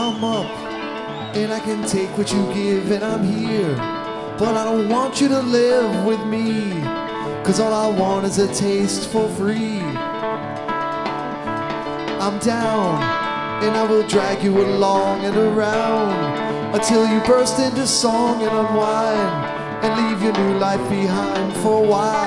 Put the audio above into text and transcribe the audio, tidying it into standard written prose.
I'm up and I can take what you give, and I'm here, but I don't want you to live with me, 'cause all I want is a taste for free. I'm down and I will drag you along and around until you burst into song and unwind and leave your new life behind for a while.